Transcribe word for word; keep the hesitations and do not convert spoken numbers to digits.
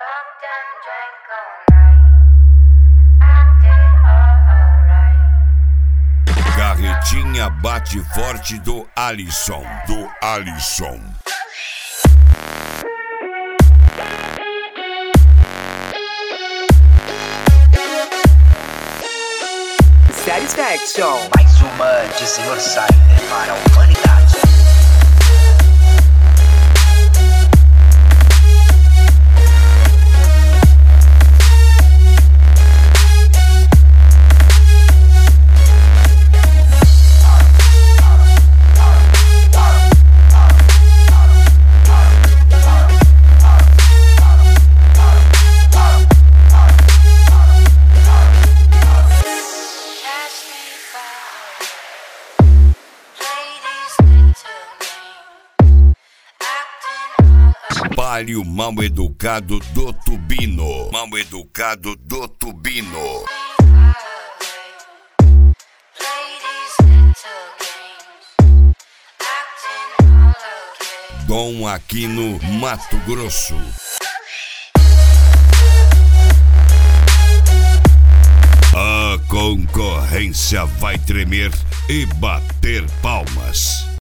Carretinha bate forte do Alisson, do Alisson. Satisfaction. Mais uma de senhor Sider para a humanidade. Palio mal educado do Tubino, mal educado do Tubino. Dom Aquino, Mato Grosso. A concorrência vai tremer e bater palmas.